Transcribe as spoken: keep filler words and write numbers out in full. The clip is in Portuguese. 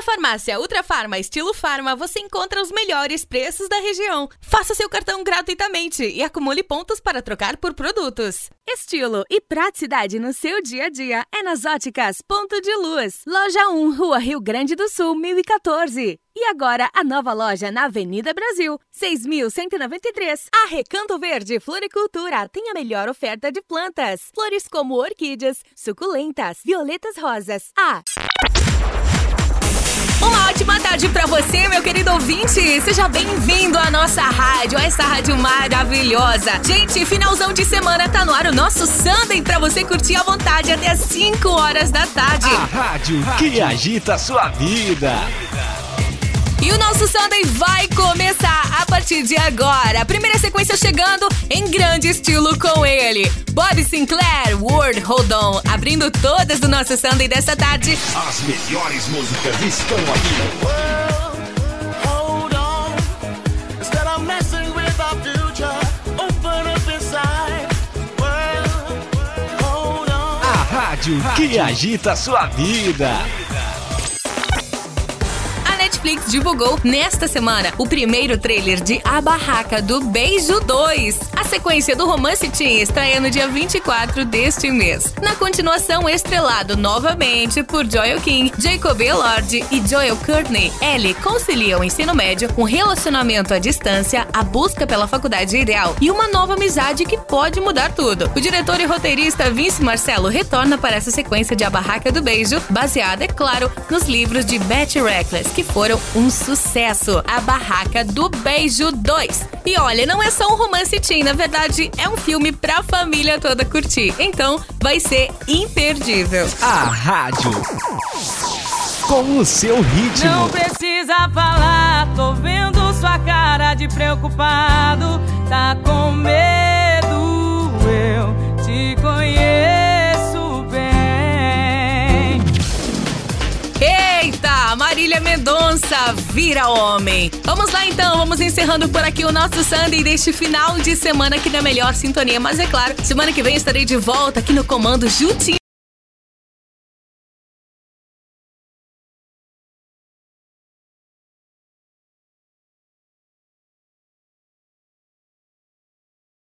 Na farmácia Ultra Farma Estilo Farma você encontra os melhores preços da região. Faça seu cartão gratuitamente e acumule pontos para trocar por produtos. Estilo e praticidade no seu dia a dia é nas óticas Ponto de Luz. Loja um, Rua Rio Grande do Sul, mil e quatorze. E agora a nova loja na Avenida Brasil, seis mil cento e noventa e três. A Recanto Verde Floricultura tem a melhor oferta de plantas. Flores como orquídeas, suculentas, violetas rosas. Ah! Uma ótima tarde pra você, meu querido ouvinte. Seja bem-vindo à nossa rádio, a essa rádio maravilhosa. Gente, finalzão de semana tá no ar o nosso Sunday pra você curtir à vontade até as cinco horas da tarde. A rádio que agita a sua vida. E o nosso Sunday vai começar a partir de agora. A primeira sequência chegando em grande estilo com ele, Bob Sinclair, World Hold On, abrindo todas do nosso Sunday dessa tarde. As melhores músicas estão aqui. World, hold on. Instead of messing with our future, open up inside. World, hold on. A rádio que agita a sua vida. Netflix divulgou nesta semana o primeiro trailer de A Barraca do Beijo dois. A sequência do romance teen estreia no dia vinte e quatro deste mês. Na continuação, estrelado novamente por Joel King, Jacob Elord e Joel Courtney, Ellie concilia o ensino médio, um relacionamento à distância, a busca pela faculdade ideal e uma nova amizade que pode mudar tudo. O diretor e roteirista Vince Marcello retorna para essa sequência de A Barraca do Beijo, baseada, é claro, nos livros de Betty Reckless, que foram um sucesso. A Barraca do Beijo dois. E olha, não é só um romance teen, na verdade é um filme pra família toda curtir. Então vai ser imperdível. A rádio com o seu ritmo. Não precisa falar, tô vendo sua cara de preocupado. Tá com medo, eu te conheço bem. Eita, Marília Mendonça, vira homem. Vamos lá então, vamos encerrando por aqui o nosso Sunday deste final de semana aqui na melhor sintonia. Mas é claro, semana que vem estarei de volta aqui no comando juntinho